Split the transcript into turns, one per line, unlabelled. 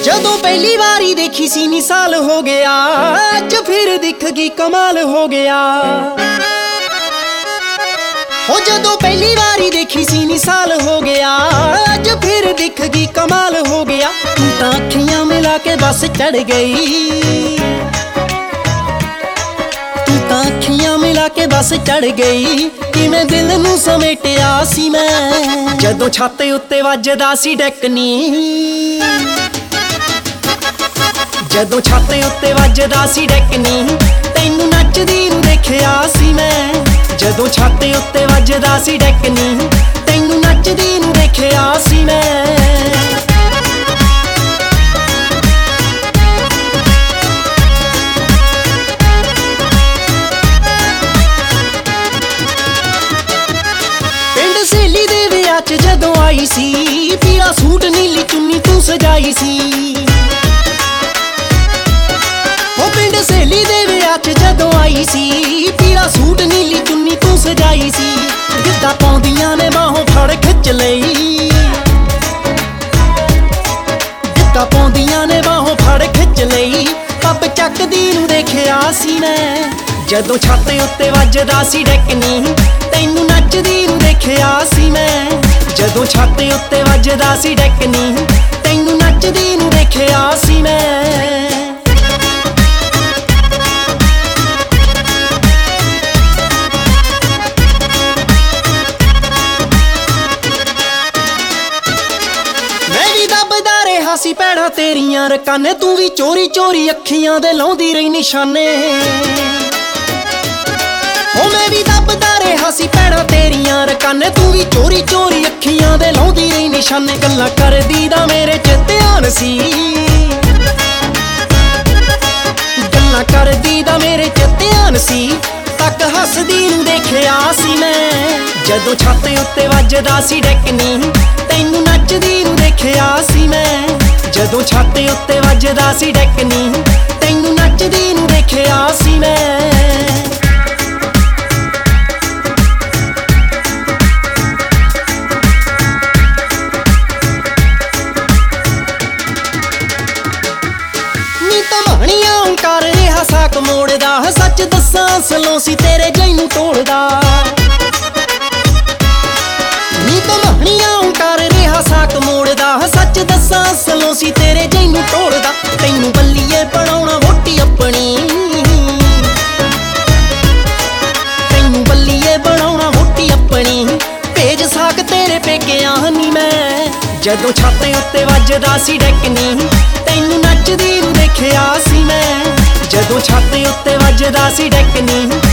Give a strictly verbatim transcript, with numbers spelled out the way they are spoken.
ਜਦੋਂ ਪਹਿਲੀ ਵਾਰੀ ਦੇਖੀ ਸੀ ਨੀ ਸਾਲ ਹੋ ਗਿਆ, ਅੱਜ ਫਿਰ ਦਿਖ ਗਈ ਕਮਾਲ ਹੋ ਗਿਆ। ਹੋ ਜਦੋਂ ਪਹਿਲੀ ਵਾਰੀ ਦੇਖੀ ਸੀ ਨੀ ਸਾਲ ਹੋ ਗਿਆ, ਅੱਜ ਫਿਰ ਦਿਖ ਗਈ ਕਮਾਲ ਹੋ ਗਿਆ। ਤੂੰ ਤਾਂ ਅੱਖੀਆਂ ਮਿਲਾ ਕੇ ਬਸ ਚੜ ਗਈ, ਤੂੰ ਤਾਂ ਅੱਖੀਆਂ ਮਿਲਾ ਕੇ ਬਸ ਚੜ ਗਈ। ਕਿਵੇਂ ਦਿਲ ਨੂੰ ਸਮੇਟਿਆ ਸੀ ਮੈਂ, ਜਦੋਂ ਛੱਤ ਉੱਤੇ ਵੱਜਦਾ ਸੀ ਡੈਕਨੀ, ਜਦੋਂ ਛੱਤ ਉੱਤੇ ਵੱਜਦਾ ਸੀ ਡੈਕਨੀ। ਤੈਨੂੰ ਨੱਚਦੀ ਨੂੰ ਦੇਖਿਆ ਸੀ ਮੈਂ, ਜਦੋਂ ਛੱਤ ਉੱਤੇ ਵੱਜਦਾ ਸੀ ਡੈਕਨੀ। ਤੈਨੂੰ ਨੱਚਦੀ ਨੂੰ ਦੇਖਿਆ ਸੀ ਮੈਂ। ਪਿੰਡ ਸਹੇਲੀ ਦੇ ਵਿਆਹ 'ਚ ਜਦੋਂ ਆਈ ਸੀ, ਪੀਲਾ ਸੂਟ ਨੀਲੀ ਚੁੰਨੀ ਤੂੰ ਸਜਾਈ ਸੀ। ਉਹ ਪਿੰਡ ਸਹੇਲੀ ਦੇ ਵਿਆਹ 'ਚ ਜਦੋਂ ਆਈ ਸੀ, ਪੀਲਾ ਸੂਟ ਨੀਲੀ ਚੁੰਨੀ ਤੂੰ ਸਜਾਈ ਸੀ। ਗਿੱਧਾ ਪਾਉਂਦੀਆਂ ਨੇ ਬਾਹੋਂ ਫੜ ਖਿੱਚ ਲਈ, ਗਿੱਧਾ ਪਾਉਂਦੀਆਂ ਨੇ ਬਾਹੋਂ ਫੜ ਖਿੱਚ ਲਈ। ਪੱਬ ਚੱਕਦੀ ਨੂੰ ਦੇਖਿਆ ਸੀ ਮੈਂ, ਜਦੋਂ ਛੱਤ ਉੱਤੇ ਵੱਜਦਾ ਸੀ ਡੈਕਨੀ। ਤੈਨੂੰ ਨੱਚਦੀ ਨੂੰ ਦੇਖਿਆ ਸੀ ਮੈਂ, ਜਦੋਂ ਛੱਤ ਉੱਤੇ ਵੱਜਦਾ ਸੀ ਡੈਕਨੀ। ਤੈਨੂੰ ਨੱਚਦੀ ਨੂੰ ਦੇਖਿਆ ਸੀ ਮੈਂ। ਸੀ ਪੈੜਾਂ ਤੇਰੀਆਂ ਰਕਾਨੇ, ਤੂੰ ਵੀ ਚੋਰੀ ਚੋਰੀ ਅੱਖੀਆਂ ਦੇ ਲਾਉਂਦੀ ਰਹੀ ਨਿਸ਼ਾਨੇ। ਹੋ ਮੈਂ ਵੀ ਦੱਬਦਾ ਰਿਹਾ ਸੀ ਪੈੜਾਂ ਤੇਰੀਆਂ ਰਕਾਨੇ, ਤੂੰ ਵੀ ਚੋਰੀ ਚੋਰੀ ਅੱਖੀਆਂ ਦੇ ਲਾਉਂਦੀ ਰਹੀ ਨਿਸ਼ਾਨੇ। ਗੱਲਾਂ ਕਰਦੀ ਦਾ ਮੇਰੇ 'ਚ ਧਿਆਨ ਸੀ, ਗੱਲਾਂ ਕਰਦੀ ਦਾ ਮੇਰੇ 'ਚ ਧਿਆਨ ਸੀ। ਤੱਕ ਹੱਸਦੀ ਨੂੰ ਦੇਖਿਆ ਸੀ ਮੈਂ, ਜਦੋਂ ਛੱਤ ਉੱਤੇ ਵੱਜਦਾ ਸੀ ਡੈਕਨੀ। ਤੈਨੂੰ ਨੱਚਦੀ ਨੂੰ ਦੇਖਿਆ ਸੀ ਮੈਂ, ਜਦੋਂ ਛੱਤ ਉੱਤੇ ਵੱਜਦਾ ਸੀ ਡੈਕਨੀ। ਤੈਨੂੰ ਨੱਚਦੀ ਨੂੰ ਦੇਖਿਆ ਸੀ ਮੈਂ। ਨੀ ਧਮਾਣੀਆਂ ਕਰ ਰਿਹਾ ਸਾਕ ਮੋੜਦਾ, ਸੱਚ ਦੱਸਾਂ ਅਸਲੋਂ ਸੀ ਤੇਰੇ ਜੈਨੂੰ ਤੋੜਦਾ। ਨੀ ਧਮਾਣੀਆਂ ਕਰ ਰਿਹਾ ਸਾਕ ਮੋੜਦਾ, ਸੱਚ ਦੱਸਾਂ ਅਸਲੋਂ ਸੀ ਤੇਰੇ ਜੈਨੂੰ ਤੋੜਦਾ। ਤੈਨੂੰ ਬੱਲੀਏ ਬਣਾਉਣਾ ਵੋਟੀ ਆਪਣੀ, ਤੈਨੂੰ ਬੱਲੀਏ ਬਣਾਉਣਾ ਵੋਟੀ ਆਪਣੀ। ਭੇਜ ਸਾਕ ਤੇਰੇ ਪੇਕਿਆਂ ਨੀ ਮੈਂ, ਜਦੋਂ ਛੱਤ ਉੱਤੇ ਵੱਜਦਾ ਸੀ ਡੈਕਨੀ। ਤੈਨੂੰ ਨੱਚਦੀ ਨੂੰ ਦੇਖਿਆ ਸੀ ਮੈਂ, ਜਦੋਂ ਛੱਤ ਉੱਤੇ ਵੱਜਦਾ ਸੀ ਡੈਕਨੀ।